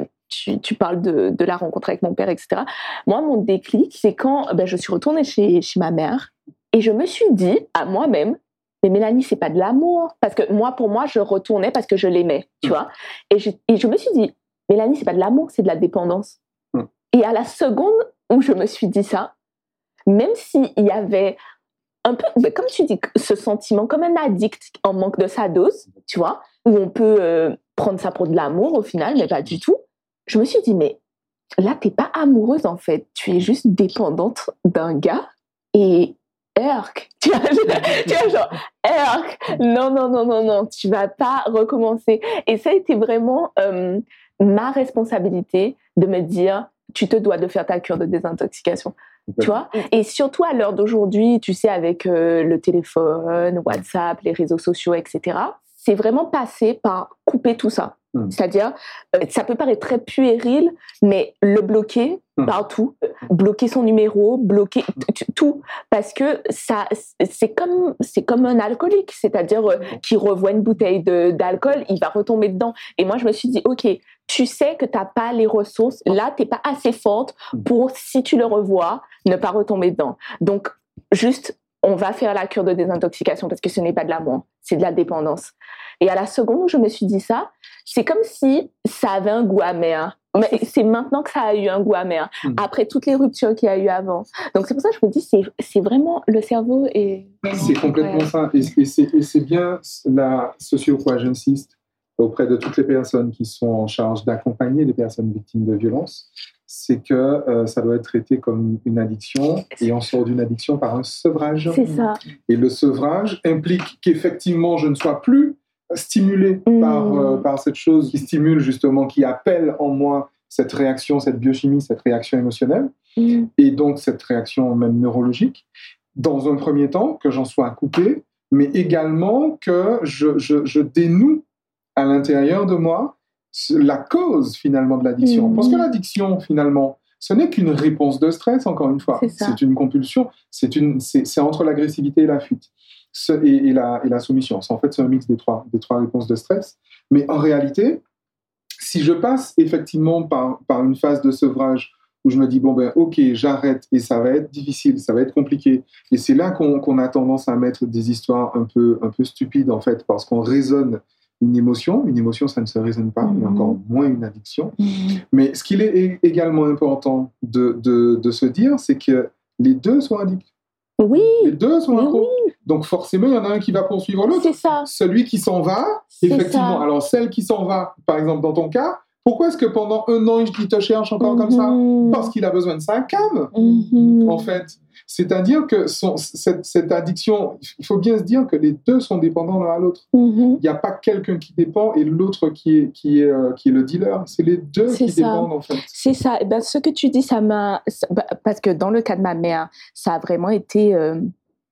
tu, tu parles de, de la rencontre avec mon père, et cetera. Moi, mon déclic, c'est quand ben, je suis retournée chez, chez ma mère et je me suis dit à moi-même, mais Mélanie, c'est pas de l'amour. Parce que moi, pour moi, je retournais parce que je l'aimais, tu vois. Et je, et je me suis dit, Mélanie, c'est pas de l'amour, c'est de la dépendance. Mm. Et à la seconde où je me suis dit ça, même s'il y avait un peu, ben, comme tu dis, ce sentiment, comme un addict en manque de sa dose, tu vois, où on peut euh, prendre ça pour de l'amour au final, mais pas du tout. Je me suis dit, mais là, t'es pas amoureuse en fait, tu es juste dépendante d'un gars et Erk, tu vois, tu vois, genre, Erk, non, non, non, non, non, tu vas pas recommencer. Et ça a été vraiment euh, ma responsabilité de me dire, tu te dois de faire ta cure de désintoxication. Tu vois, et surtout à l'heure d'aujourd'hui, tu sais, avec euh, le téléphone, WhatsApp, les réseaux sociaux, et cetera, c'est vraiment passé par couper tout ça. Mmh. C'est-à-dire, euh, ça peut paraître très puéril, mais le bloquer mmh. partout, bloquer son numéro, bloquer t- tout, parce que ça, c'est comme, c'est comme un alcoolique, c'est-à-dire euh, qui revoit une bouteille de, d'alcool, il va retomber dedans. Et moi, je me suis dit, ok, tu sais que t'as pas les ressources, là, t'es pas assez forte pour, si tu le revois, ne pas retomber dedans. Donc, juste, on va faire la cure de désintoxication parce que ce n'est pas de l'amour, c'est de la dépendance. Et à la seconde où je me suis dit ça, c'est comme si ça avait un goût amer. Mais c'est maintenant que ça a eu un goût amer, mmh. après toutes les ruptures qu'il y a eu avant. Donc c'est pour ça que je me dis, c'est, c'est vraiment, le cerveau est... C'est complètement ça. Et, et, c'est, et c'est bien la, ce sur quoi j'insiste auprès de toutes les personnes qui sont en charge d'accompagner les personnes victimes de violences, c'est que euh, ça doit être traité comme une addiction et on sort d'une addiction par un sevrage. C'est ça. Et le sevrage implique qu'effectivement je ne sois plus stimulé mmh. par, euh, par cette chose qui stimule justement, qui appelle en moi cette réaction, cette biochimie, cette réaction émotionnelle mmh. et donc cette réaction même neurologique. Dans un premier temps, que j'en sois coupé, mais également que je, je, je dénoue à l'intérieur de moi la cause finalement de l'addiction. Mmh. Parce que l'addiction finalement, ce n'est qu'une réponse de stress, encore une fois. C'est, c'est une compulsion, c'est, une, c'est, c'est entre l'agressivité et la fuite. Ce, et, et, la, et la soumission. C'est, en fait, c'est un mix des trois, des trois réponses de stress. Mais en réalité, si je passe effectivement par, par une phase de sevrage où je me dis, bon ben ok, j'arrête et ça va être difficile, ça va être compliqué. Et c'est là qu'on, qu'on a tendance à mettre des histoires un peu, un peu stupides, en fait, parce qu'on raisonne une émotion. Une émotion, ça ne se raisonne pas, mmh. et encore moins une addiction. Mmh. Mais ce qu'il est également important de, de, de se dire, c'est que les deux sont addicts. Oui. Les deux sont accros. Oui. Donc forcément, il y en a un qui va poursuivre l'autre. C'est ça. Celui qui s'en va, c'est effectivement. Ça. Alors celle qui s'en va, par exemple dans ton cas, pourquoi est-ce que pendant un an, il te cherche encore mm-hmm. comme ça ? Parce qu'il a besoin de ça calme, mm-hmm. en fait. C'est-à-dire que son, cette, cette addiction, il faut bien se dire que les deux sont dépendants l'un à l'autre. Mm-hmm. Il n'y a pas quelqu'un qui dépend et l'autre qui est, qui est, euh, qui est le dealer. C'est les deux c'est qui ça. dépendent, en fait. C'est ça. Et ben, ce que tu dis, ça m'a... Parce que dans le cas de ma mère, ça a vraiment été... Euh...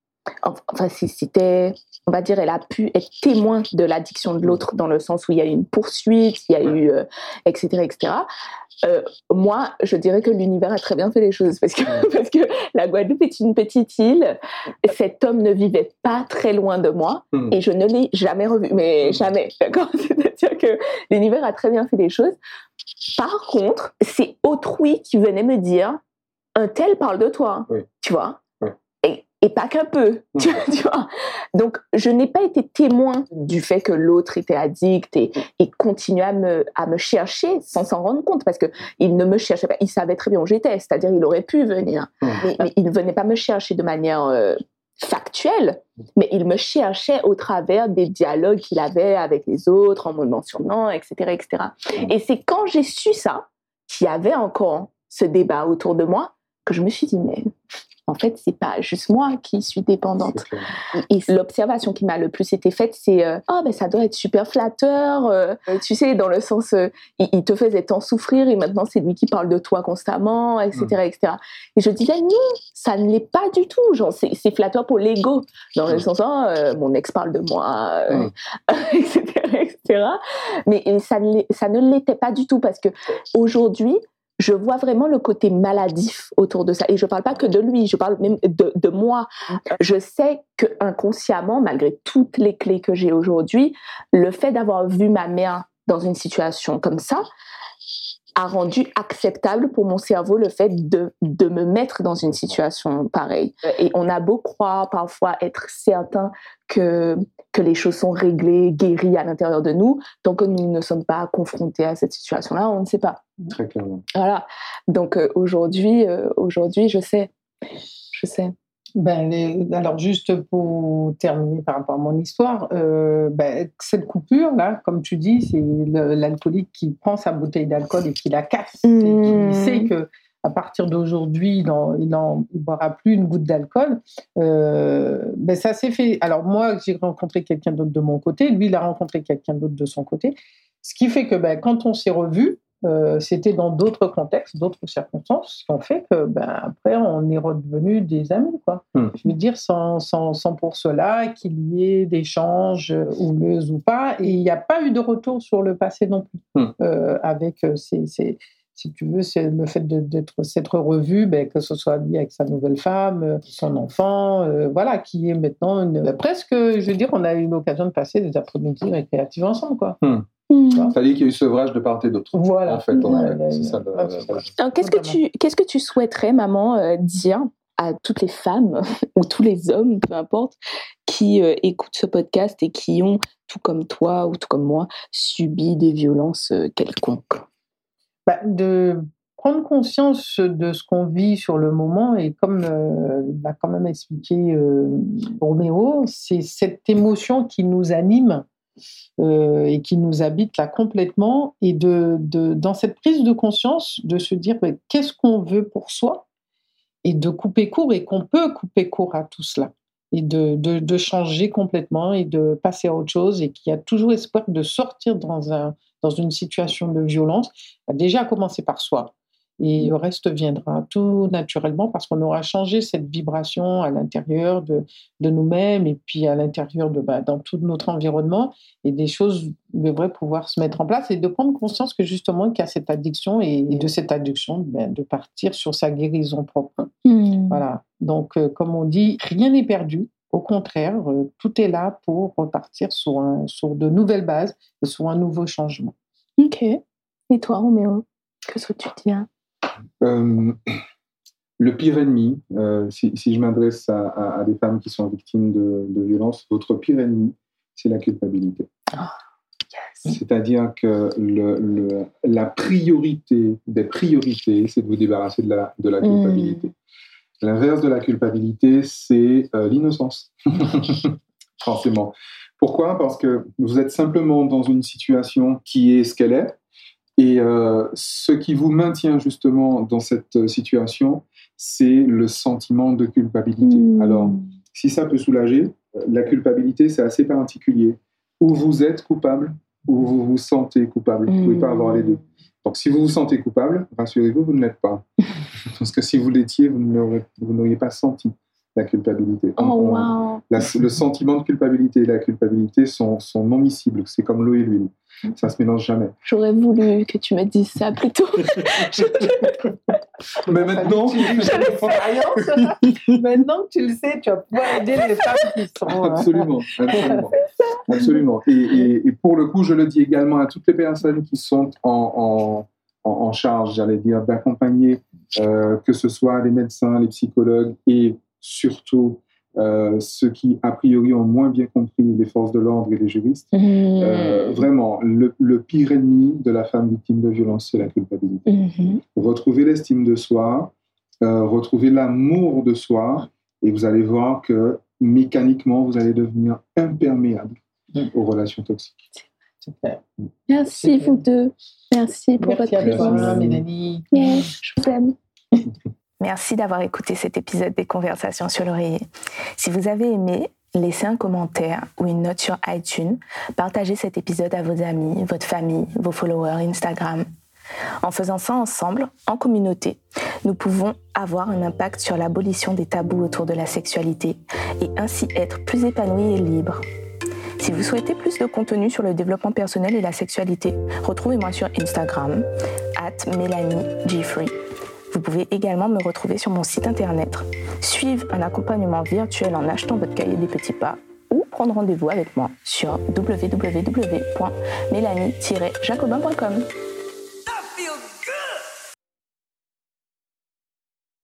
Enfin, c'était... On va dire, elle a pu être témoin de l'addiction de l'autre dans le sens où il y a eu une poursuite, il y a eu... Euh, et cetera, et cetera. Euh, moi, je dirais que l'univers a très bien fait les choses parce que, parce que la Guadeloupe est une petite île. Cet homme ne vivait pas très loin de moi mmh. et je ne l'ai jamais revu. Mais jamais, d'accord ? C'est-à-dire que l'univers a très bien fait les choses. Par contre, c'est autrui qui venait me dire « un tel parle de toi oui. », tu vois ? Oui. Et et pas qu'un peu, tu, tu vois. Donc, je n'ai pas été témoin du fait que l'autre était addict et, et continuait à me, à me chercher sans s'en rendre compte, parce qu'il ne me cherchait pas. Il savait très bien où j'étais, c'est-à-dire il aurait pu venir, mais, mais il ne venait pas me chercher de manière euh, factuelle, mais il me cherchait au travers des dialogues qu'il avait avec les autres, en me mentionnant, et cetera, et cetera. Et c'est quand j'ai su ça, qu'il y avait encore ce débat autour de moi, que je me suis dit, mais en fait, c'est pas juste moi qui suis dépendante. Et, et l'observation qui m'a le plus été faite, c'est euh, oh, ben ça doit être super flatteur, euh, tu sais, dans le sens, euh, il, il te faisait tant souffrir et maintenant c'est lui qui parle de toi constamment, et cetera, et cetera. Et je disais non, ça ne l'est pas du tout. Genre, c'est, c'est flatteur pour l'ego, dans le sens, oh, euh, mon ex parle de moi, euh, mm. et cetera, et cetera. Mais et ça, ne ça ne l'était pas du tout, parce que aujourd'hui, je vois vraiment le côté maladif autour de ça. Et je ne parle pas que de lui, je parle même de, de moi. Je sais qu'inconsciemment, malgré toutes les clés que j'ai aujourd'hui, le fait d'avoir vu ma mère dans une situation comme ça a rendu acceptable pour mon cerveau le fait de, de me mettre dans une situation pareille. Et on a beau croire parfois être certain que, que les choses sont réglées, guéries à l'intérieur de nous, tant que nous ne sommes pas confrontés à cette situation-là, on ne sait pas. Très clairement. Voilà. Donc euh, aujourd'hui, euh, aujourd'hui, je sais. Je sais. Ben, les, alors, juste pour terminer par rapport à mon histoire, euh, ben, cette coupure-là, comme tu dis, c'est le, l'alcoolique qui prend sa bouteille d'alcool et qui la casse. Mmh. Et qui sait qu'à partir d'aujourd'hui, il ne boira plus une goutte d'alcool. Euh, ben, ça s'est fait. Alors, moi, j'ai rencontré quelqu'un d'autre de mon côté. Lui, il a rencontré quelqu'un d'autre de son côté. Ce qui fait que ben, quand on s'est revus, Euh, c'était dans d'autres contextes, d'autres circonstances, qui ont fait que, ben, après, on est redevenus des amis, quoi. Mmh. Je veux dire, sans, sans, sans pour cela qu'il y ait d'échanges houleux ou pas, et il n'y a pas eu de retour sur le passé non plus. Mmh. Euh, avec ces, ces, si tu veux, c'est le fait de, d'être, s'être revu, ben, que ce soit lui avec sa nouvelle femme, son enfant, euh, voilà, qui est maintenant une, presque, je veux dire, on a eu l'occasion de passer des après-midi récréatives ensemble, quoi. Mmh. Mmh. C'est-à-dire qu'il y a eu sevrage de part et d'autre. Voilà. En fait, on a, ouais, c'est ça. De, Alors, qu'est-ce que tu, qu'est-ce que tu souhaiterais, maman, euh, dire à toutes les femmes ou tous les hommes, peu importe, qui euh, écoutent ce podcast et qui ont, tout comme toi ou tout comme moi, subi des violences euh, quelconques? Bah, de prendre conscience de ce qu'on vit sur le moment, et comme euh, l'a quand même expliqué euh, Roméo, c'est cette émotion qui nous anime. Euh, et qui nous habite là complètement, et de, de, dans cette prise de conscience, de se dire mais, qu'est-ce qu'on veut pour soi, et de couper court, et qu'on peut couper court à tout cela, et de, de, de changer complètement, et de passer à autre chose, et qu'il y a toujours espoir de sortir dans, un, dans une situation de violence, déjà à commencer par soi. Et le reste viendra tout naturellement, parce qu'on aura changé cette vibration à l'intérieur de, de nous-mêmes, et puis à l'intérieur de bah, dans tout notre environnement, et des choses devraient pouvoir se mettre en place, et de prendre conscience que justement qu'il y a cette addiction, et, et de cette addiction ben, de partir sur sa guérison propre. Mmh. Voilà. Donc euh, comme on dit, rien n'est perdu. Au contraire, euh, tout est là pour repartir sur, un, sur de nouvelles bases et sur un nouveau changement. Ok. Et toi, Roméo, qu'est-ce que tu dis hein? Euh, le pire ennemi, euh, si, si je m'adresse à, à, à des femmes qui sont victimes de, de violences, votre pire ennemi, c'est la culpabilité. Oh, yes. C'est-à-dire que le, le, la priorité des priorités, c'est de vous débarrasser de la, de la culpabilité. Mmh. L'inverse de la culpabilité, c'est euh, l'innocence. Forcément. Pourquoi ? Parce que vous êtes simplement dans une situation qui est ce qu'elle est. Et euh, ce qui vous maintient justement dans cette situation, c'est le sentiment de culpabilité. Mmh. Alors, si ça peut soulager, la culpabilité, c'est assez particulier. Ou vous êtes coupable, ou vous vous sentez coupable. Vous ne pouvez pas avoir les deux. Donc, si vous vous sentez coupable, rassurez-vous, vous ne l'êtes pas. Parce que si vous l'étiez, vous n'auriez, vous n'auriez pas senti la culpabilité. Oh, on, wow. la, le sentiment de culpabilité et la culpabilité sont, sont non miscibles. C'est comme l'eau et l'huile. Ça se mélange jamais. J'aurais voulu que tu me dises ça plus tôt. Mais maintenant, maintenant que tu le sais, tu vas pouvoir aider les femmes qui sont... Absolument, absolument. absolument. Et, et, et pour le coup, je le dis également à toutes les personnes qui sont en, en, en charge, j'allais dire, d'accompagner, euh, que ce soit les médecins, les psychologues et surtout euh, ceux qui, a priori, ont moins bien compris les forces de l'ordre et les juristes. Mmh. Euh, vraiment, le, le pire ennemi de la femme victime de violence, c'est la culpabilité. Mmh. Retrouver l'estime de soi, euh, retrouver l'amour de soi, et vous allez voir que mécaniquement, vous allez devenir imperméable mmh. aux relations toxiques. Super. Merci vous deux. Merci pour Merci votre présence, Mélanie. Yes, je vous aime. Merci d'avoir écouté cet épisode des Conversations sur l'oreiller. Si vous avez aimé, laissez un commentaire ou une note sur iTunes. Partagez cet épisode à vos amis, votre famille, vos followers Instagram. En faisant ça ensemble, en communauté, nous pouvons avoir un impact sur l'abolition des tabous autour de la sexualité et ainsi être plus épanouis et libres. Si vous souhaitez plus de contenu sur le développement personnel et la sexualité, retrouvez-moi sur Instagram, arobase Mélanie Giffrey. Vous pouvez également me retrouver sur mon site internet, suivre un accompagnement virtuel en achetant votre cahier des petits pas ou prendre rendez-vous avec moi sur w w w point mélanie tiret jacobin point com.